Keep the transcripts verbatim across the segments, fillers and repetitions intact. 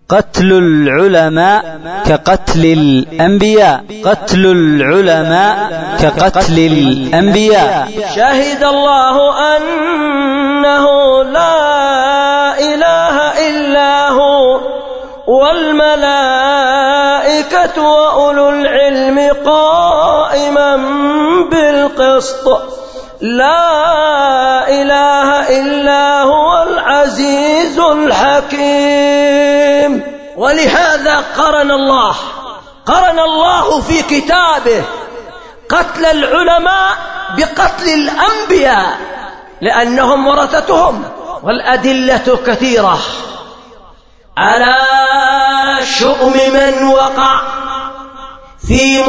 قتل العلماء كقتل الأنبياء. قتل العلماء كقتل الأنبياء. شهد الله أنه لا إله إلا هو والملائكة وأولو العلم قائما بالقسط لا إله إلا هو العزيز الحكيم. ولهذا قرن الله قرن الله في كتابه قتل العلماء بقتل الأنبياء لأنهم ورثتهم. والأدلة كثيرة على شؤم من وقع في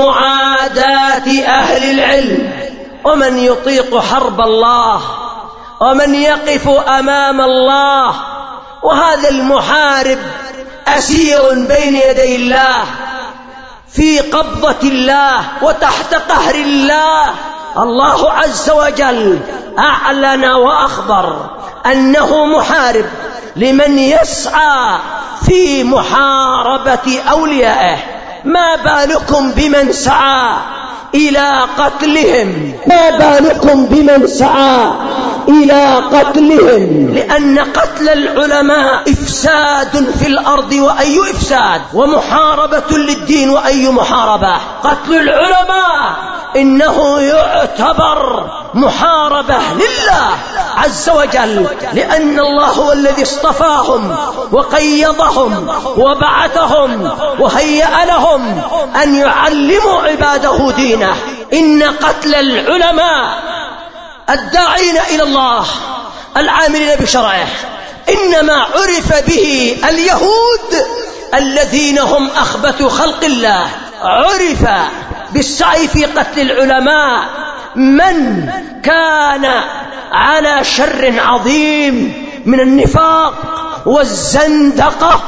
معاداة أهل العلم ومن يطيق حرب الله ومن يقف أمام الله. وهذا المحارب أسير بين يدي الله في قبضة الله وتحت قهر الله. الله عز وجل أعلن وأخبر أنه محارب لمن يسعى في محاربة أوليائه. ما بالكم بمن سعى إلى قتلهم ما بالكم بمن سعى إلى قتلهم لأن قتل العلماء إفساد في الأرض وأي إفساد ومحاربة للدين وأي محاربة. قتل العلماء إنه يعتبر محاربة لله عز وجل لأن الله هو الذي اصطفاهم وقيضهم وبعثهم وهيأ لهم أن يعلموا عباده دينه. إن قتل العلماء الداعين إلى الله العاملين بشرعه إنما عرف به اليهود الذين هم أخبث خلق الله. عرف بالسعي في قتل العلماء من كان على شر عظيم من النفاق والزندقة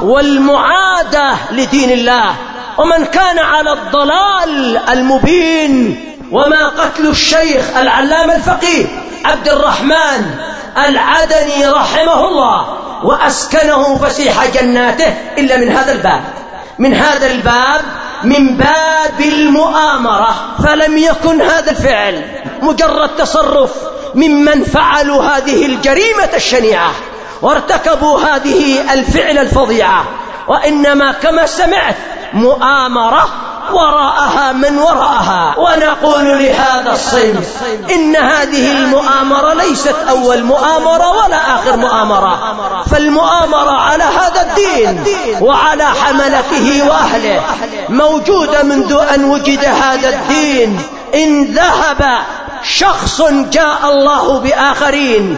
والمعادة لدين الله ومن كان على الضلال المبين. وما قتل الشيخ العلامة الفقيه عبد الرحمن العدني رحمه الله وأسكنه فسيح جناته إلا من هذا الباب من هذا الباب من باب المؤامرة. فلم يكن هذا الفعل مجرد تصرف ممن فعلوا هذه الجريمة الشنيعة وارتكبوا هذه الفعل الفظيعة وإنما كما سمعت مؤامرة وراءها من وراءها. ونقول لهذا الصنف إن هذه المؤامرة ليست أول مؤامرة ولا آخر مؤامرة. فالمؤامرة على هذا الدين وعلى حملته وأهله موجودة منذ أن وجد هذا الدين. إن ذهب شخص جاء الله بآخرين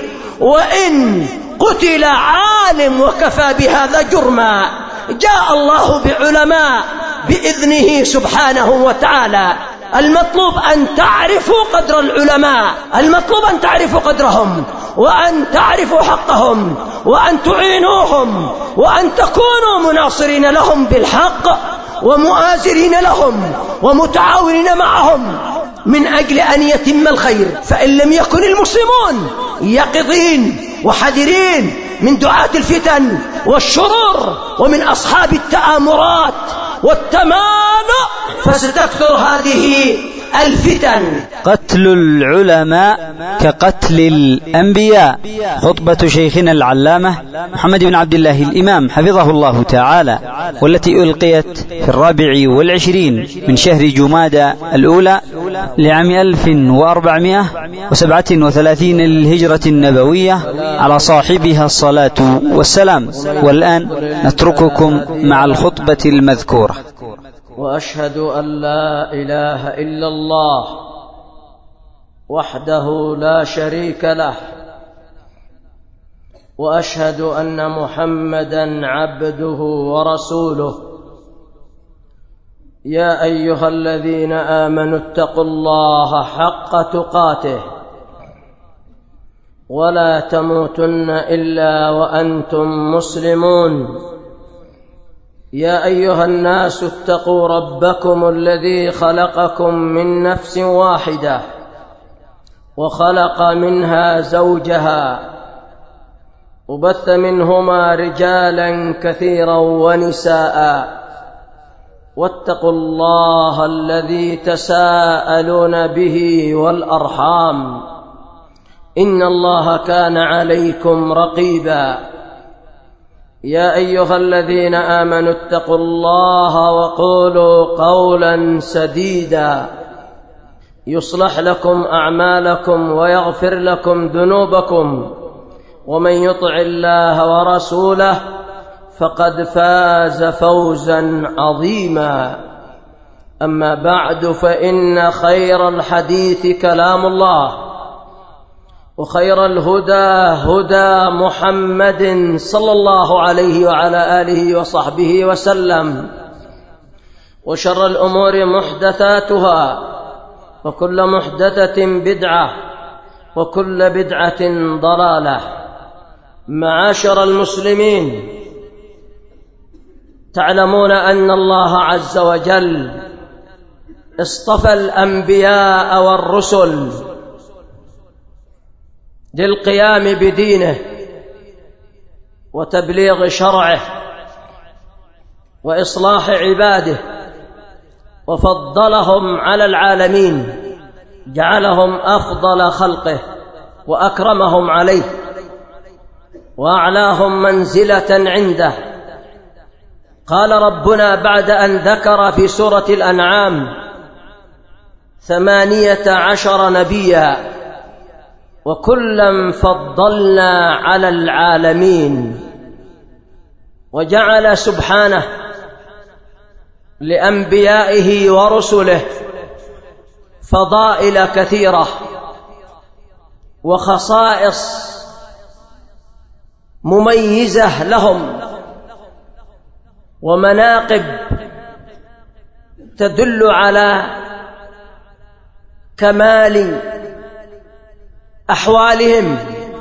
وإن قتل عالم وكفى بهذا جرما. جاء الله بعلماء بإذنه سبحانه وتعالى. المطلوب أن تعرفوا قدر العلماء المطلوب أن تعرفوا قدرهم وأن تعرفوا حقهم وأن تعينوهم وأن تكونوا مناصرين لهم بالحق ومؤازرين لهم ومتعاونين معهم من أجل أن يتم الخير. فإن لم يكن المسلمون يقظين وحذرين من دعاة الفتن والشرور ومن أصحاب التآمرات والتمانع فستكثر هذه الفتن. قتل العلماء كقتل الأنبياء. خطبة شيخنا العلامة محمد بن عبد الله الإمام حفظه الله تعالى والتي ألقيت في الرابع والعشرين من شهر جمادى الأولى لعام ألف وأربعمائة وسبعة وثلاثين للهجرة النبوية على صاحبها الصلاة والسلام. والآن نترككم مع الخطبة المذكورة. وأشهد أن لا إله إلا الله وحده لا شريك له وأشهد أن محمدًا عبده ورسوله. يا أيها الذين آمنوا اتقوا الله حق تقاته ولا تموتن إلا وأنتم مسلمون. يا أيها الناس اتقوا ربكم الذي خلقكم من نفس واحدة وخلق منها زوجها وبث منهما رجالا كثيرا ونساء واتقوا الله الذي تساءلون به والأرحام إن الله كان عليكم رقيبا. يا أيها الذين آمنوا اتقوا الله وقولوا قولا سديدا يصلح لكم أعمالكم ويغفر لكم ذنوبكم، ومن يطع الله ورسوله فقد فاز فوزا عظيما. أما بعد، فإن خير الحديث كلام الله، وخير الهدى هدى محمد صلى الله عليه وعلى آله وصحبه وسلم، وشر الأمور محدثاتها، وكل محدثة بدعة، وكل بدعة ضلالة. معاشر المسلمين، تعلمون أن الله عز وجل اصطفى الأنبياء والرسل للقيام بدينه وتبليغ شرعه وإصلاح عباده، وفضلهم على العالمين، جعلهم أفضل خلقه وأكرمهم عليه وأعلاهم منزلة عنده. قال ربنا بعد أن ذكر في سورة الأنعام ثمانية عشر نبيا وكلا فضلنا على العالمين، وجعل سبحانه لأنبيائه ورسله فضائل كثيرة وخصائص مميزة لهم، ومناقب تدل على كمال أحوالهم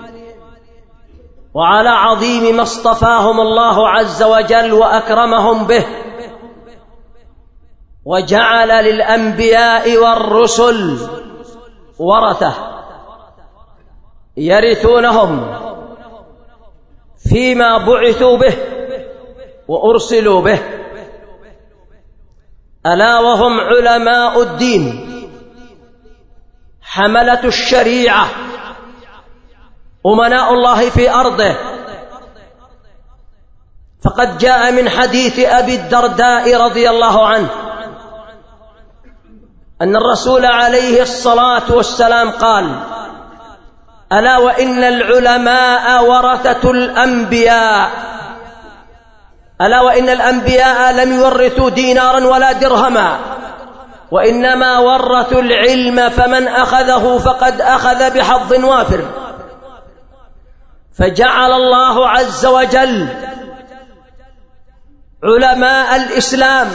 وعلى عظيم ما اصطفاهم الله عز وجل وأكرمهم به. وجعل للأنبياء والرسل ورثة يرثونهم فيما بعثوا به وأرسلوا به، ألا وهم علماء الدين، حملة الشريعة، أمناء الله في أرضه. فقد جاء من حديث أبي الدرداء رضي الله عنه أن الرسول عليه الصلاة والسلام قال: ألا وإن العلماء ورثة الأنبياء، ألا وإن الأنبياء لم يورثوا دينارا ولا درهما، وإنما ورثوا العلم، فمن أخذه فقد أخذ بحظ وافر. فجعل الله عز وجل علماء الإسلام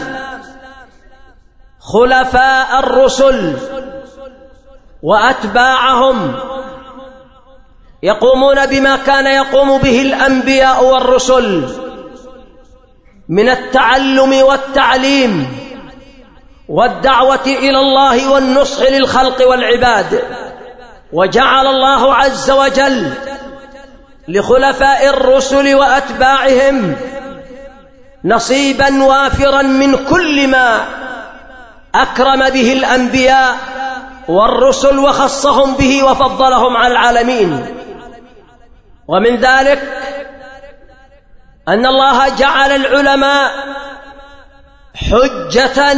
خلفاء الرسل وأتباعهم يقومون بما كان يقوم به الأنبياء والرسل من التعلم والتعليم والدعوة إلى الله والنصح للخلق والعباد. وجعل الله عز وجل لخلفاء الرسل وأتباعهم نصيبا وافرا من كل ما أكرم به الأنبياء والرسل وخصهم به وفضلهم على العالمين. ومن ذلك أن الله جعل العلماء حجة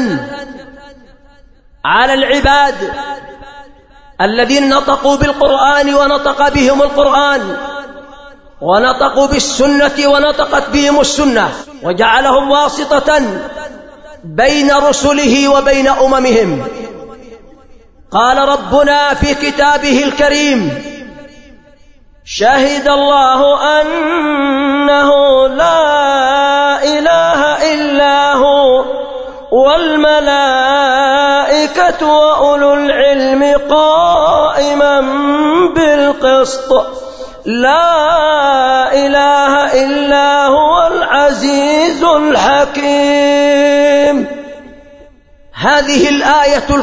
على العباد الذين نطقوا بالقرآن ونطق بهم القرآن، ونطقوا بالسنة ونطقت بهم السنة، وجعلهم واسطة بين رسله وبين أممهم. قال ربنا في كتابه الكريم: شهد الله أنه لا إله إلا هو والملائكة وأولو العلم قائما بالقسط لا إله إلا هو العزيز الحكيم. هذه الآية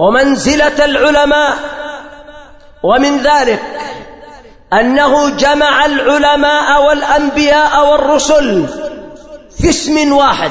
ومنزلة العلماء. ومن ذلك أنه جمع العلماء والأنبياء والرسل في اسم واحد،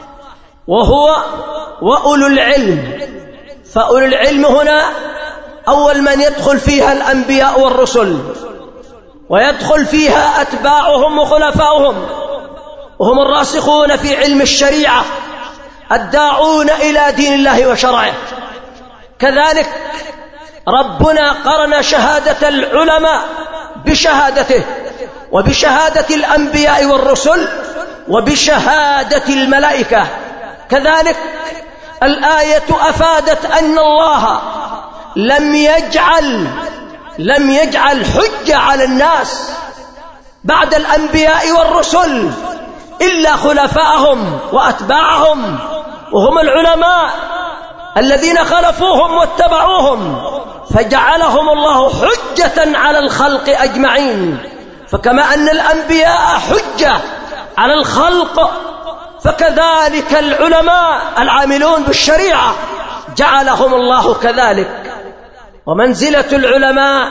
وهو وأولو العلم. فأولو العلم هنا أول من يدخل فيها الأنبياء والرسل، ويدخل فيها أتباعهم وخلفاؤهم، وهم الراسخون في علم الشريعة الداعون إلى دين الله وشرعه. كذلك ربنا قرن شهادة العلماء بشهادته، وبشهادة الأنبياء والرسل، وبشهادة الملائكة. كذلك الآية أفادت أن الله لم يجعل لم يجعل حجة على الناس بعد الأنبياء والرسل إلا خلفاءهم وأتباعهم، وهم العلماء الذين خلفوهم واتبعوهم، فجعلهم الله حجة على الخلق أجمعين. فكما أن الأنبياء حجة على الخلق، فكذلك العلماء العاملون بالشريعة جعلهم الله كذلك. ومنزلة العلماء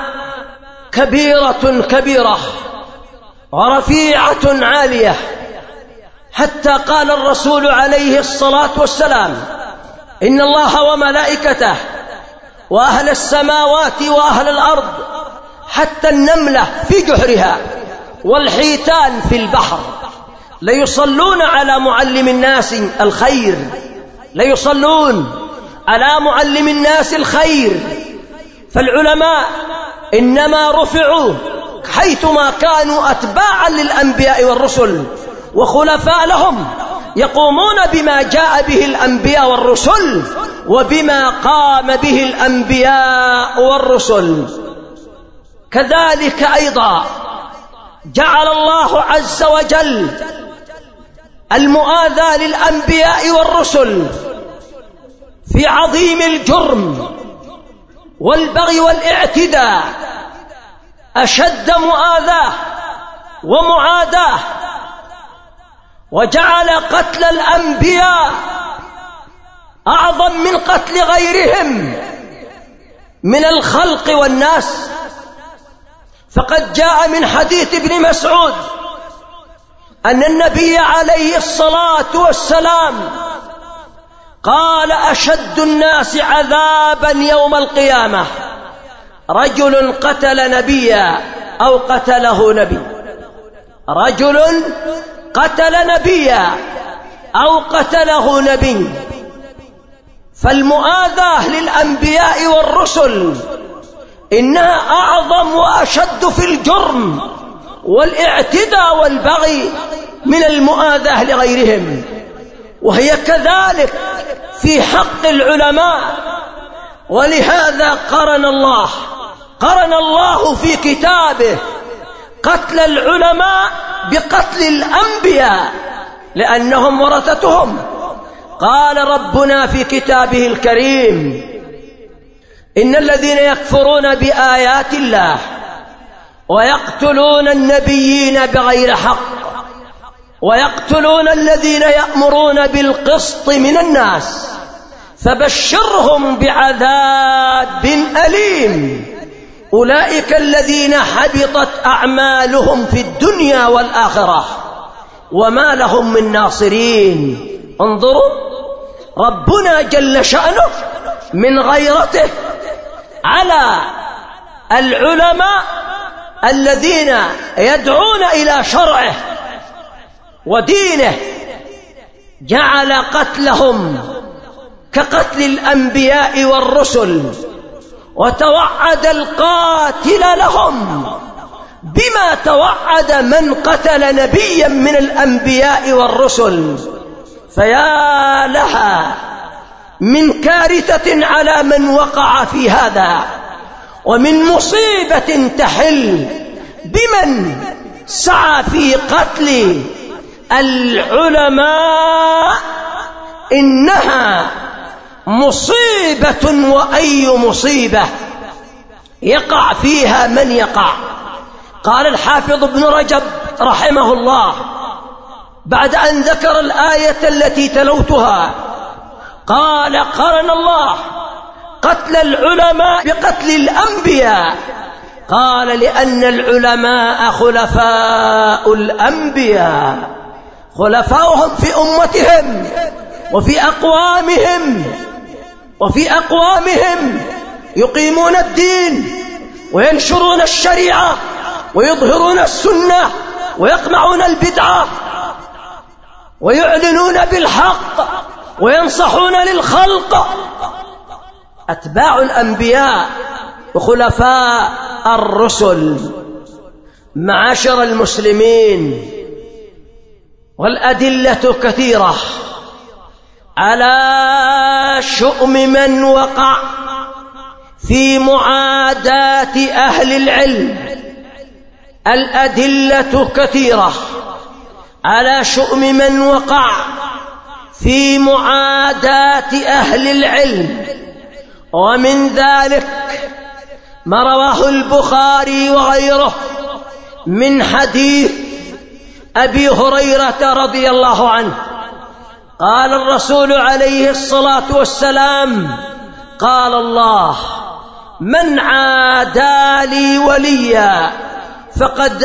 كبيرة كبيرة ورفيعة عالية، حتى قال الرسول عليه الصلاة والسلام: إن الله وملائكته وأهل السماوات وأهل الأرض حتى النملة في جحرها والحيتان في البحر ليصلون على معلم الناس الخير ليصلون على معلم الناس الخير. فالعلماء إنما رفعوا حيثما كانوا أتباعا للأنبياء والرسل وخلفاء لهم، يقومون بما جاء به الأنبياء والرسل وبما قام به الأنبياء والرسل. كذلك أيضا جعل الله عز وجل المؤاذاة للأنبياء والرسل في عظيم الجرم والبغي والاعتداء أشد مؤاذاة ومعاداة، وجعل قتل الأنبياء أعظم من قتل غيرهم من الخلق والناس. فقد جاء من حديث ابن مسعود أن النبي عليه الصلاة والسلام قال: أشد الناس عذابا يوم القيامة رجل قتل نبيا أو قتله نبي رجل قتل نبيا أو قتله نبي. فالمؤاذاة للأنبياء والرسل إنها أعظم وأشد في الجرم والاعتداء والبغي من المؤاذاة لغيرهم، وهي كذلك في حق العلماء. ولهذا قرن الله قرن الله في كتابه قتل العلماء بقتل الأنبياء لأنهم ورثتهم. قال ربنا في كتابه الكريم: إن الذين يكفرون بآيات الله ويقتلون النبيين بغير حق ويقتلون الذين يأمرون بالقسط من الناس فبشرهم بعذاب أليم أولئك الذين حبطت أعمالهم في الدنيا والآخرة وما لهم من ناصرين. انظروا ربنا جل شأنه من غيرته على العلماء الذين يدعون إلى شرعه ودينه، جعل قتلهم كقتل الأنبياء والرسل، وتوعد القاتل لهم بما توعد من قتل نبيا من الأنبياء والرسل. فيا لها من كارثة على من وقع في هذا، ومن مصيبة تحل بمن سعى في قتل العلماء. إنها مصيبة، وأي مصيبة يقع فيها من يقع. قال الحافظ ابن رجب رحمه الله بعد أن ذكر الآية التي تلوتها، قال: قرن الله قتل العلماء بقتل الأنبياء؟ قال لأن العلماء خلفاء الأنبياء، خلفاؤهم في أمتهم وفي أقوامهم وفي أقوامهم يقيمون الدين وينشرون الشريعة ويظهرون السنة ويقمعون البدعة ويعلنون بالحق وينصحون للخلق. أتباع الأنبياء وخلفاء الرسل. معاشر المسلمين، والأدلة كثيرة على شؤم من وقع في معاداة أهل العلم. الأدلة كثيرة على شؤم من وقع في معاداة أهل العلم، ومن ذلك ما رواه البخاري وغيره من حديث أبي هريرة رضي الله عنه قال الرسول عليه الصلاة والسلام: قال الله: من عادى لي وليا فقد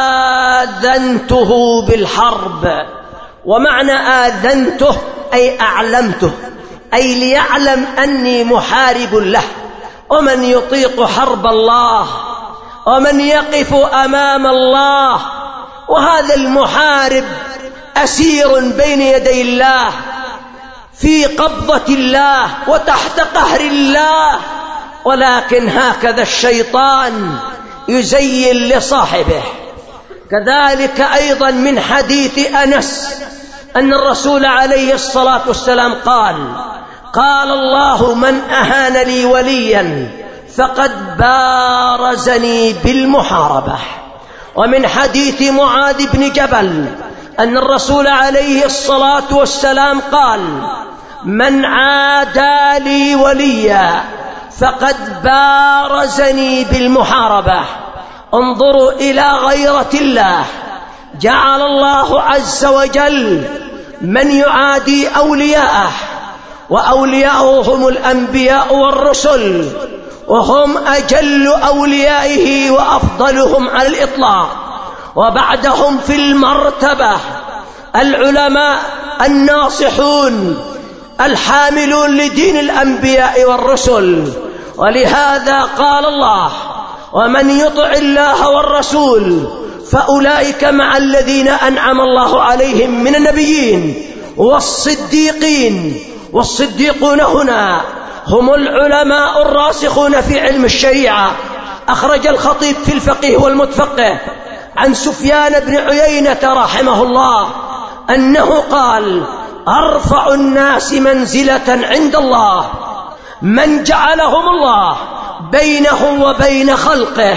آذنته بالحرب. ومعنى آذنته أي أعلمته، أي ليعلم أني محارب له. ومن يطيق حرب الله ومن يقف أمام الله، وهذا المحارب أسير بين يدي الله في قبضة الله وتحت قهر الله، ولكن هكذا الشيطان يزين لصاحبه. كذلك أيضا من حديث أنس أن الرسول عليه الصلاة والسلام قال: قال الله: من أهان لي وليا فقد بارزني بالمحاربة. ومن حديث معاذ بن جبل أن الرسول عليه الصلاة والسلام قال: من عادى لي وليا فقد بارزني بالمحاربة. انظروا إلى غيرة الله. جعل الله عز وجل من يعادي أولياءه، وأولياؤه هم الأنبياء والرسل، وهم أجل أوليائه وأفضلهم على الإطلاق. وبعدهم في المرتبة العلماء الناصحون الحاملون لدين الأنبياء والرسل. ولهذا قال الله: ومن يطع الله والرسول فأولئك مع الذين أنعم الله عليهم من النبيين والصديقين. والصديقون هنا هم العلماء الراسخون في علم الشريعة. أخرج الخطيب في الفقيه والمتفقه عن سفيان بن عيينة رحمه الله أنه قال: أرفع الناس منزلة عند الله من جعلهم الله بينه وبين خلقه،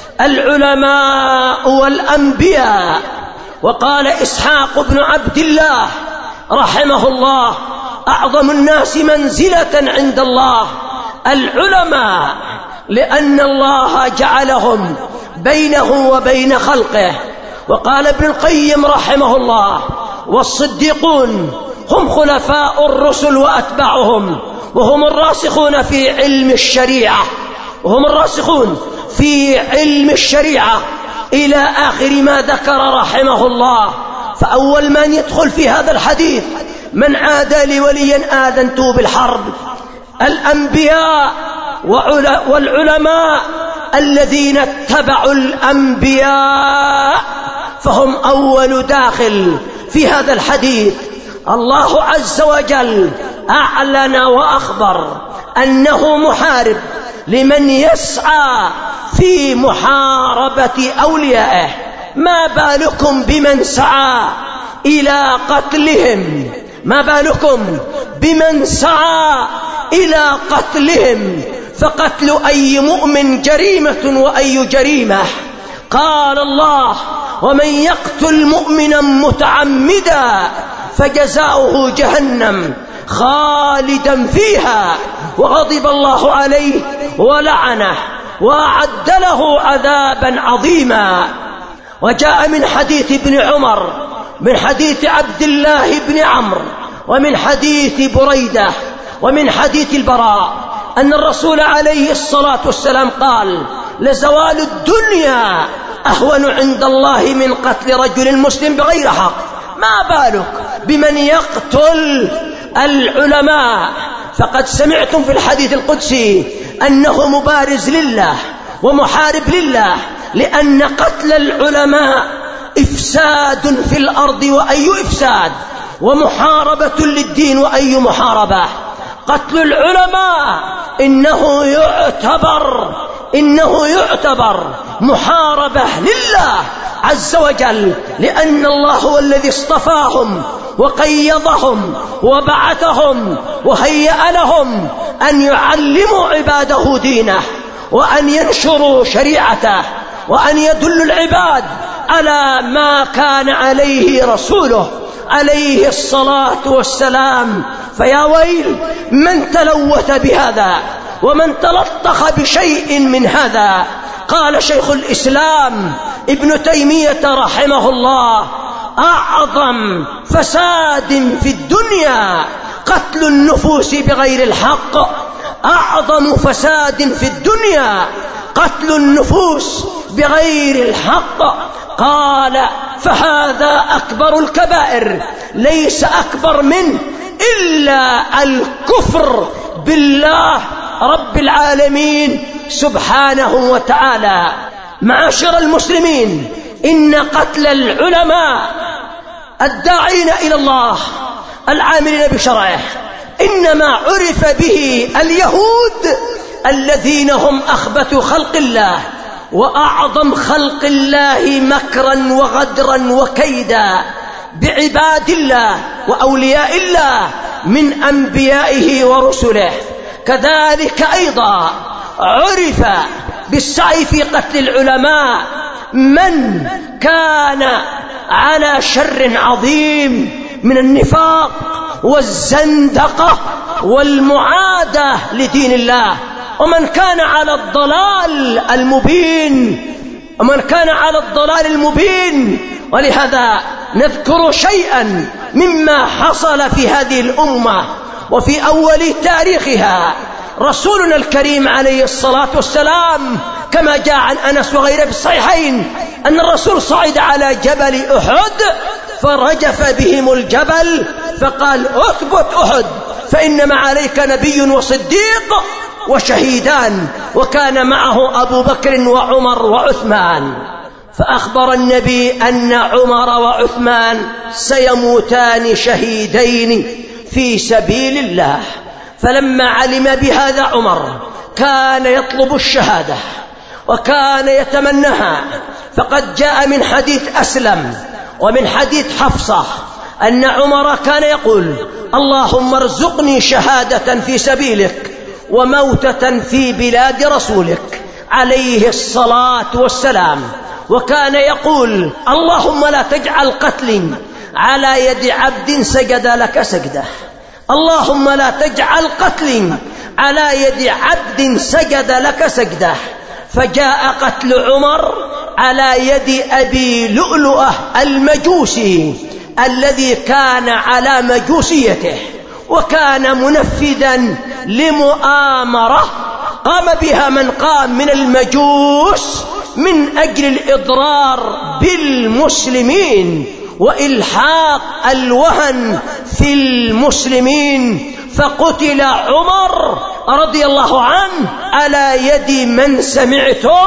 العلماء والأنبياء. وقال إسحاق بن عبد الله رحمه الله: أعظم الناس منزلة عند الله العلماء، لأن الله جعلهم بينه وبين خلقه. وقال ابن القيم رحمه الله: والصديقون هم خلفاء الرسل وأتباعهم، وهم الراسخون في علم الشريعة وهم الراسخون في علم الشريعة إلى آخر ما ذكر رحمه الله. فأول من يدخل في هذا الحديث: من عادى لي وليا آذنته بالحرب، الأنبياء والعلماء الذين اتبعوا الأنبياء، فهم أول داخل في هذا الحديث. الله عز وجل أعلن وأخبر أنه محارب لمن يسعى في محاربة أوليائه. ما بالكم بمن سعى إلى قتلهم؟ ما بالكم بمن سعى إلى قتلهم؟ فقتل أي مؤمن جريمة وأي جريمة. قال الله: ومن يقتل مؤمنا متعمدا فجزاؤه جهنم خالدا فيها وغضب الله عليه ولعنه وأعد له عذابا عظيما. وجاء من حديث ابن عمر، من حديث عبد الله بن عمرو، ومن حديث بريدة، ومن حديث البراء أن الرسول عليه الصلاة والسلام قال: لزوال الدنيا أهون عند الله من قتل رجل مسلم بغير حق. ما بالك بمن يقتل العلماء؟ فقد سمعتم في الحديث القدسي أنه مبارز لله ومحارب لله، لأن قتل العلماء إفساد في الأرض، وأي إفساد، ومحاربة للدين، وأي محاربة. قتل العلماء إنه يعتبر إنه يعتبر محاربة لله عز وجل، لأن الله هو الذي اصطفاهم وقيضهم وبعثهم وهيأ لهم أن يعلموا عباده دينه، وأن ينشروا شريعته، وأن يدلوا العباد على ما كان عليه رسوله عليه الصلاة والسلام. فيا ويل من تلوث بهذا ومن تلطخ بشيء من هذا. قال شيخ الإسلام ابن تيمية رحمه الله: أعظم فساد في الدنيا قتل النفوس بغير الحق. أعظم فساد في الدنيا قتل النفوس بغير الحق. قال: فهذا أكبر الكبائر، ليس أكبر منه إلا الكفر بالله رب العالمين سبحانه وتعالى. معاشر المسلمين، إن قتل العلماء الداعين إلى الله العاملين بشرعه إنما عرف به اليهود الذين هم أخبث خلق الله وأعظم خلق الله مكرا وغدرا وكيدا بعباد الله وأولياء الله من أنبيائه ورسله. كذلك أيضا عرف بالسعي في قتل العلماء من كان على شر عظيم من النفاق والزندقة والمعادة لدين الله، ومن كان على الضلال المبين ومن كان على الضلال المبين. ولهذا نذكر شيئا مما حصل في هذه الأمة وفي أول تاريخها. رسولنا الكريم عليه الصلاة والسلام كما جاء عن أنس وغيره في الصحيحين أن الرسول صعد على جبل أحد فرجف بهم الجبل فقال: اثبت أحد فإنما عليك نبي وصديق وشهيدان، وكان معه أبو بكر وعمر وعثمان. فأخبر النبي أن عمر وعثمان سيموتان شهيدين في سبيل الله. فلما علم بهذا عمر كان يطلب الشهادة وكان يتمناها. فقد جاء من حديث أسلم ومن حديث حفصة أن عمر كان يقول: اللهم ارزقني شهادة في سبيلك وموتة في بلاد رسولك عليه الصلاة والسلام. وكان يقول: اللهم لا تجعل قتلي على يد عبد سجد لك سجده، اللهم لا تجعل قتلي على يد عبد سجد لك سجده. فجاء قتل عمر على يد أبي لؤلؤة المجوسي الذي كان على مجوسيته، وكان منفذا لمؤامرة قام بها من قام من المجوس من أجل الإضرار بالمسلمين وإلحاق الوهن في المسلمين. فقتل عمر رضي الله عنه على يد من سمعتم،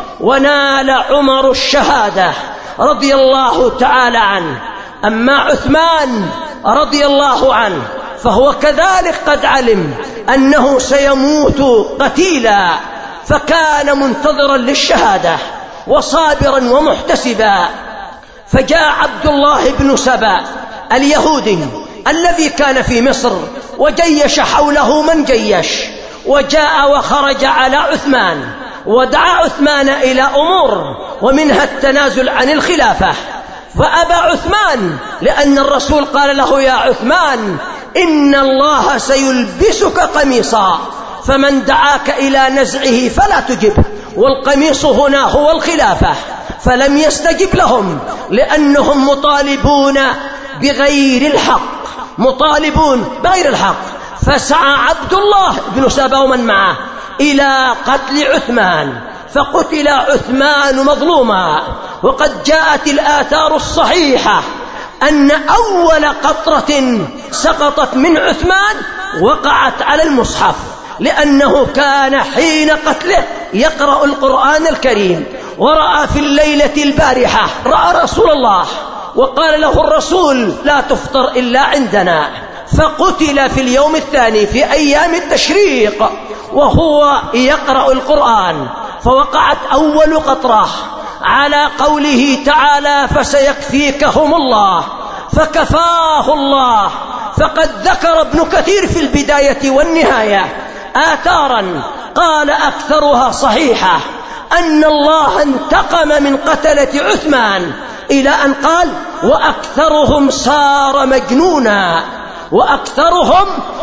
ونال عمر الشهادة رضي الله تعالى عنه. أما عثمان رضي الله عنه فهو كذلك قد علم أنه سيموت قتيلا، فكان منتظرا للشهادة وصابرا ومحتسبا. فجاء عبد الله بن سبأ اليهودي الذي كان في مصر وجيش حوله من جيش، وجاء وخرج على عثمان ودعا عثمان إلى أمور ومنها التنازل عن الخلافة. فأبى عثمان، لأن الرسول قال له: يا عثمان إن الله سيلبسك قميصا، فمن دعاك إلى نزعه فلا تجب، والقميص هنا هو الخلافة. فلم يستجب لهم لأنهم مطالبون بغير الحق مطالبون بغير الحق. فسعى عبد الله بن سبا ومن معه إلى قتل عثمان، فقتل عثمان مظلوما. وقد جاءت الآثار الصحيحة أن أول قطرة سقطت من عثمان وقعت على المصحف، لأنه كان حين قتله يقرأ القرآن الكريم، ورأى في الليلة البارحة رأى رسول الله وقال له الرسول لا تفطر إلا عندنا، فقتل في اليوم الثاني في أيام التشريق وهو يقرأ القرآن. فوقعت أول قطرة على قوله تعالى فسيكفيكهم الله، فكفاه الله. فقد ذكر ابن كثير في البداية والنهاية آثارا قال أكثرها صحيحة أن الله انتقم من قتلة عثمان، إلى أن قال وأكثرهم صار مجنونا، وأكثرهم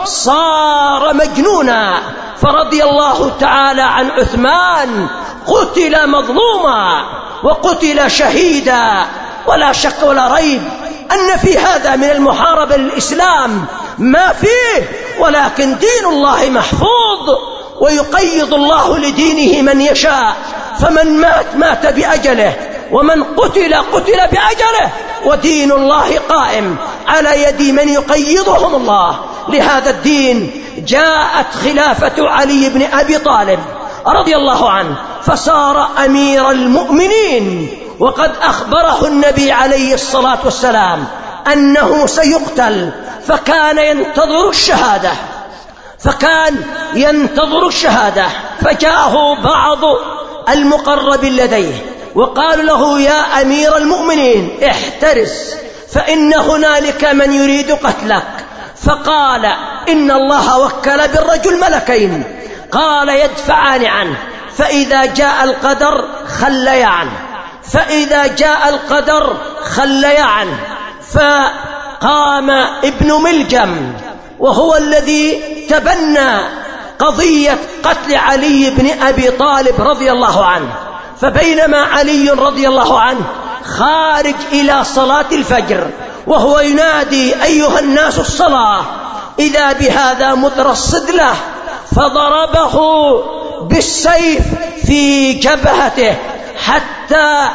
صار مجنونا. فرضي الله تعالى عن عثمان، قتل مظلوما وقتل شهيدا. ولا شك ولا ريب أن في هذا من المحاربة للإسلام ما فيه، ولكن دين الله محفوظ ويقيض الله لدينه من يشاء، فمن مات مات بأجله، ومن قتل قتل بأجله، ودين الله قائم على يد من يقيضهم الله. لهذا الدين جاءت خلافة علي بن أبي طالب رضي الله عنه فصار أمير المؤمنين، وقد أخبره النبي عليه الصلاة والسلام أنه سيقتل، فكان ينتظر الشهادة فكان ينتظر الشهادة فجاءه بعض المقرب لديه وقال له يا أمير المؤمنين احترس، فإن هنالك من يريد قتلك. فقال إن الله وكل بالرجل ملكين، قال يدفعان عنه، فإذا جاء القدر خلي عنه، فإذا جاء القدر خلي عنه. فقام ابن ملجم وهو الذي تبنى قضية قتل علي بن أبي طالب رضي الله عنه. فبينما علي رضي الله عنه خارج إلى صلاة الفجر وهو ينادي أيها الناس الصلاة، إذا بهذا مترصد له فضربه بالسيف في جبهته حتى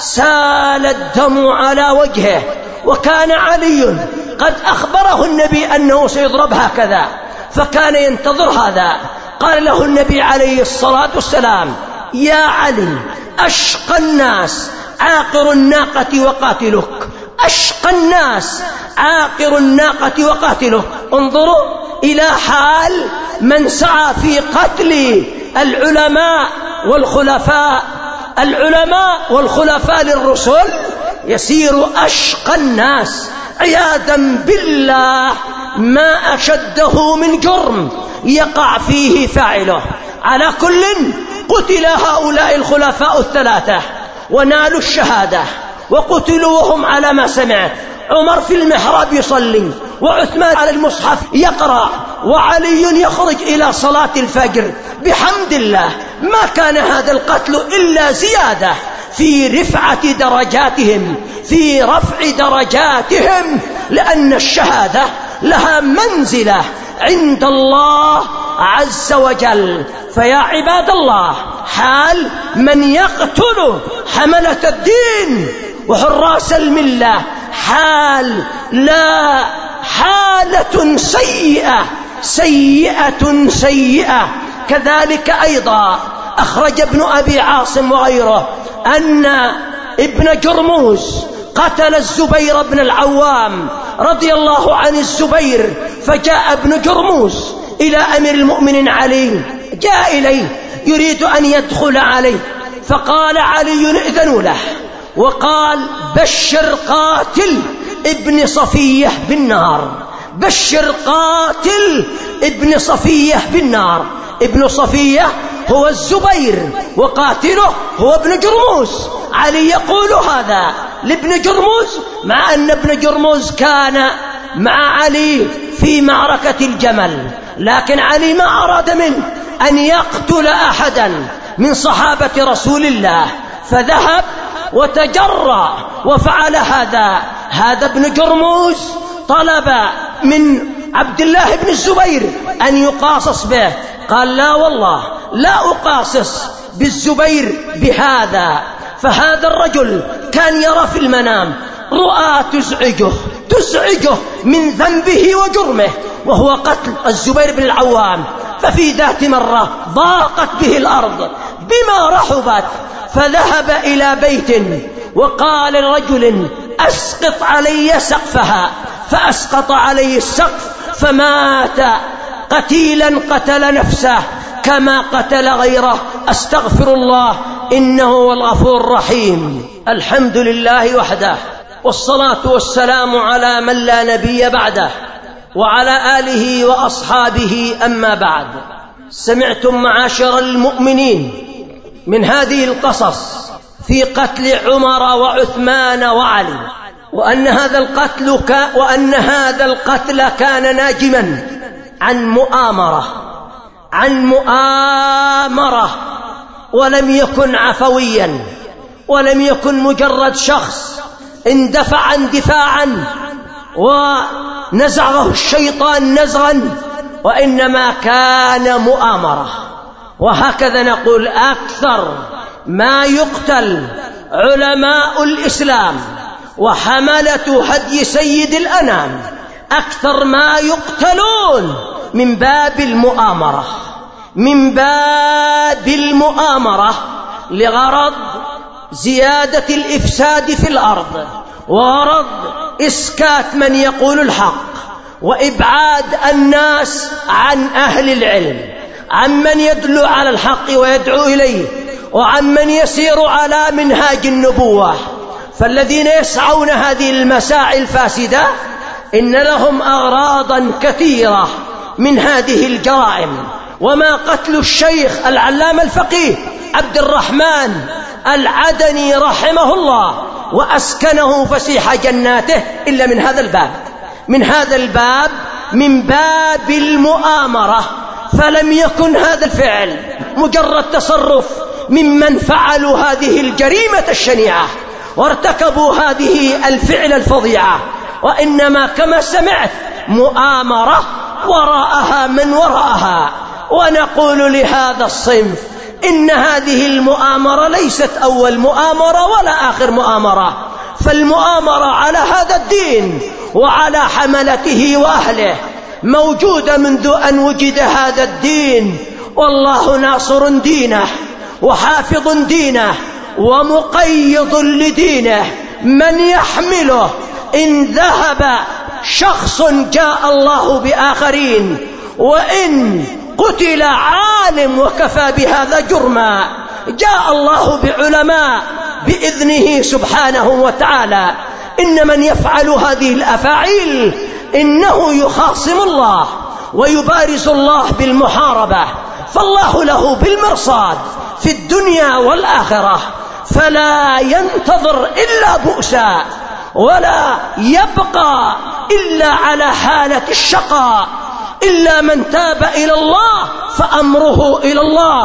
سال الدم على وجهه. وكان علي قد أخبره النبي أنه سيضرب هكذا، فكان ينتظر هذا. قال له النبي عليه الصلاة والسلام يا علي أشقى الناس عاقر الناقة وقاتلك، أشقى الناس عاقر الناقة وقاتلك. انظروا إلى حال من سعى في قتل العلماء والخلفاء، العلماء والخلفاء للرسل يسير أشقى الناس عياذا بالله، ما أشده من جرم يقع فيه فاعله. على كل قتل هؤلاء الخلفاء الثلاثة ونالوا الشهادة وقتلوا وهم على ما سمعت. عمر في المحراب يصلي، وعثمان على المصحف يقرأ، وعلي يخرج إلى صلاة الفجر. بحمد الله ما كان هذا القتل إلا زيادة في رفعة درجاتهم، في رفع درجاتهم، لأن الشهادة لها منزلة عند الله عز وجل. فيا عباد الله، حال من يقتل حملة الدين وحراس الملة حال لا حالة سيئة سيئة سيئة. كذلك أيضا أخرج ابن أبي عاصم وغيره أن ابن جرموز قتل الزبير بن العوام رضي الله عن الزبير. فجاء ابن جرموز إلى أمير المؤمنين علي، جاء إليه يريد أن يدخل عليه، فقال علي ائذنوا له، وقال بشر قاتل ابن صفية بالنار، بشر قاتل ابن صفية بالنار. ابن صفية هو الزبير وقاتله هو ابن جرموز. علي يقول هذا لابن جرموز، مع أن ابن جرموز كان مع علي في معركة الجمل، لكن علي ما أراد منه أن يقتل أحدا من صحابة رسول الله، فذهب وتجرأ وفعل هذا. هذا ابن جرموز طلب من عبد الله بن الزبير أن يقاصص به؟ قال لا والله لا أقاصص بالزبير بهذا. فهذا الرجل كان يرى في المنام رؤى تزعجه تزعجه من ذنبه وجرمه، وهو قتل الزبير بن العوام. ففي ذات مرة ضاقت به الأرض بما رحبت، فذهب إلى بيت وقال لرجل أسقط علي سقفها، فأسقط عليه السقف فمات قتيلا قتل نفسه كما قتل غيره. أستغفر الله إنه هو الغفور الرحيم. الحمد لله وحده، والصلاة والسلام على من لا نبي بعده، وعلى آله وأصحابه. أما بعد، سمعتم معاشر المؤمنين من هذه القصص في قتل عمر وعثمان وعلي، وأن هذا القتل ك... وأن هذا القتل كان ناجما عن مؤامرة عن مؤامرة ولم يكن عفويا، ولم يكن مجرد شخص اندفع اندفاعا ونزعه الشيطان نزغا، وإنما كان مؤامرة. وهكذا نقول أكثر ما يقتل علماء الإسلام وحملة هدي سيد الأنام، أكثر ما يقتلون من باب المؤامرة من باب المؤامرة لغرض زيادة الإفساد في الأرض، وغرض إسكات من يقول الحق، وإبعاد الناس عن أهل العلم، عن من يدل على الحق ويدعو إليه، وعن من يسير على منهاج النبوة. فالذين يسعون هذه المساعي الفاسدة إن لهم أغراضا كثيرة من هذه الجرائم. وما قتل الشيخ العلامة الفقيه عبد الرحمن العدني رحمه الله وأسكنه فسيح جناته إلا من هذا الباب من هذا الباب من باب المؤامرة. فلم يكن هذا الفعل مجرد تصرف ممن فعلوا هذه الجريمة الشنيعة وارتكبوا هذه الفعل الفظيعة، وإنما كما سمعت مؤامرة وراءها من وراءها. ونقول لهذا الصنف إن هذه المؤامرة ليست أول مؤامرة ولا آخر مؤامرة، فالمؤامرة على هذا الدين وعلى حملته وأهله موجودة منذ أن وجد هذا الدين، والله ناصر دينه وحافظ دينه ومقيض لدينه. من يحمله إن ذهب شخص جاء الله بآخرين، وإن قتل عالم وكفى بهذا جرما جاء الله بعلماء بإذنه سبحانه وتعالى. إن من يفعل هذه الأفاعيل إنه يخاصم الله ويبارز الله بالمحاربة، فالله له بالمرصاد في الدنيا والآخرة، فلا ينتظر إلا بؤسا ولا يبقى إلا على حالة الشقاء، إلا من تاب إلى الله فأمره إلى الله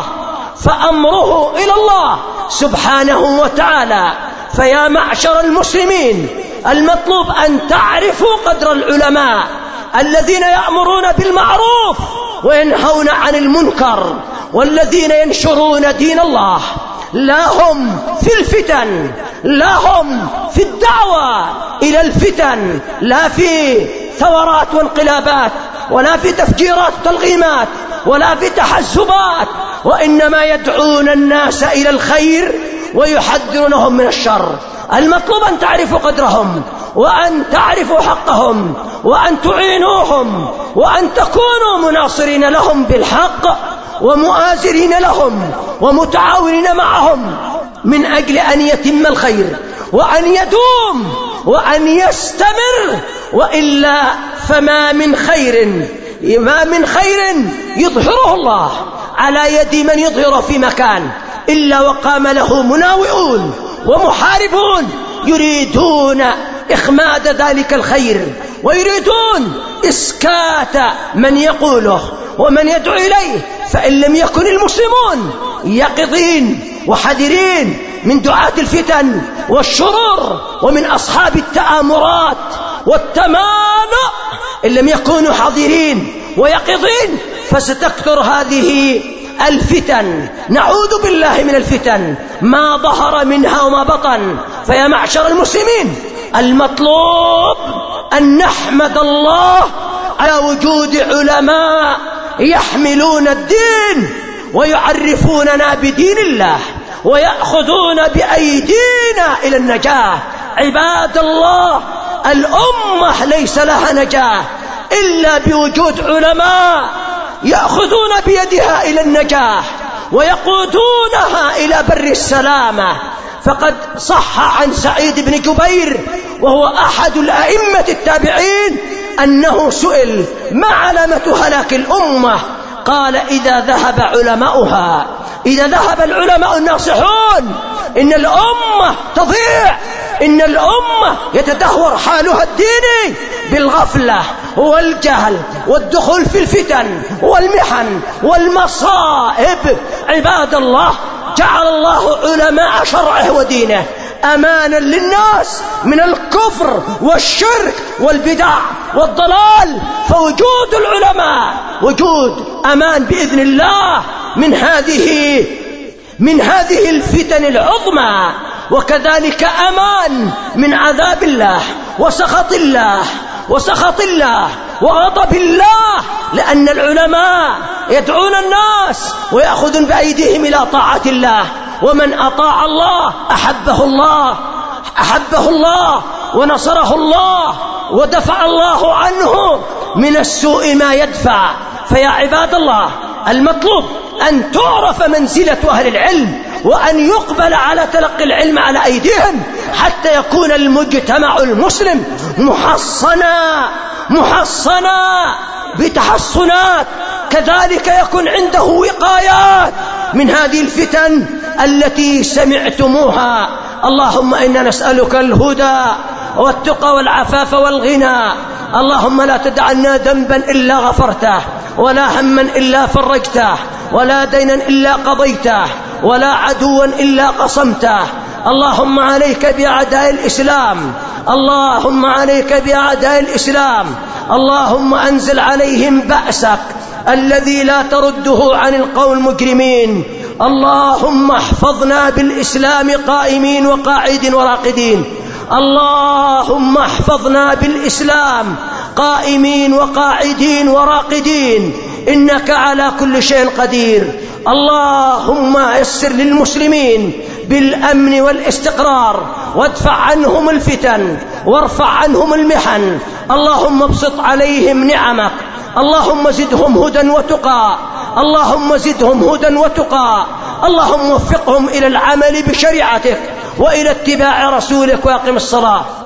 فأمره إلى الله سبحانه وتعالى. فيا معشر المسلمين، المطلوب أن تعرفوا قدر العلماء الذين يأمرون بالمعروف وينهون عن المنكر، والذين ينشرون دين الله. لا هم في الفتن، لا هم في الدعوة إلى الفتن، لا في ثورات وانقلابات، ولا في تفجيرات وتلغيمات، ولا في تحزبات، وإنما يدعون الناس إلى الخير ويحذرونهم من الشر. المطلوب أن تعرفوا قدرهم، وأن تعرفوا حقهم، وأن تعينوهم، وأن تكونوا مناصرين لهم بالحق ومؤازرين لهم ومتعاونين معهم من أجل أن يتم الخير وأن يدوم وأن يستمر. وإلا فما من خير ما من خير يظهره الله على يد من يظهر في مكان إلا وقام له مناوئون ومحاربون يريدون إخماد ذلك الخير، ويريدون إسكات من يقوله ومن يدعو إليه. فإن لم يكن المسلمون يقظين وحذرين من دعاة الفتن والشرور ومن أصحاب التآمرات والتمانع، إن لم يكونوا حاضرين ويقظين فستكثر هذه الفتن. نعوذ بالله من الفتن ما ظهر منها وما بطن. فيا معشر المسلمين، المطلوب أن نحمد الله على وجود علماء يحملون الدين ويعرفوننا بدين الله ويأخذون بأيدينا إلى النجاة. عباد الله، الأمة ليس لها نجاة إلا بوجود علماء يأخذون بيدها إلى النجاح ويقودونها إلى بر السلامة. فقد صح عن سعيد بن جبير وهو أحد الأئمة التابعين أنه سئل: ما علامة هلاك الأمة؟ قال: إذا ذهب علماؤها، إذا ذهب العلماء الناصحون إن الأمة تضيع، إن الأمة يتدهور حالها الديني بالغفلة والجهل والدخول في الفتن والمحن والمصائب. عباد الله، جعل الله علماء شرعه ودينه أمانا للناس من الكفر والشرك والبدع والضلال. فوجود العلماء وجود أمان بإذن الله من هذه من هذه الفتن العظمى، وكذلك أمان من عذاب الله وسخط الله وسخط الله وغضب الله، لأن العلماء يدعون الناس ويأخذون بأيديهم إلى طاعة الله. ومن أطاع الله أحبه الله أحبه الله ونصره الله ودفع الله عنه من السوء ما يدفع. فيا عباد الله، المطلوب أن تعرف منزلة أهل العلم وأن يقبل على تلقي العلم على أيديهم حتى يكون المجتمع المسلم محصنا محصنا بتحصنات، كذلك يكون عنده وقايات من هذه الفتن التي سمعتموها. اللهم إنا نسألك الهدى والتقى والعفاف والغنى. اللهم لا تدع لنا ذنبا إلا غفرته، ولا هما إلا فرجته، ولا دينا إلا قضيته، ولا عدوا إلا قصمته. اللهم عليك بأعداء الإسلام، اللهم عليك بأعداء الإسلام. اللهم أنزل عليهم بأسك الذي لا ترده عن القوم المجرمين. اللهم احفظنا بالإسلام قائمين وقاعدين وراقدين. اللهم احفظنا بالإسلام قائمين وقاعدين وراقدين، إنك على كل شيء قدير. اللهم يسر للمسلمين بالأمن والاستقرار، وادفع عنهم الفتن، وارفع عنهم المحن. اللهم ابسط عليهم نعمك، اللهم زدهم هدى وتقى، اللهم زدهم هدى وتقى. اللهم وفقهم إلى العمل بشريعتك وإلى اتباع رسولك، وأقم الصلاة.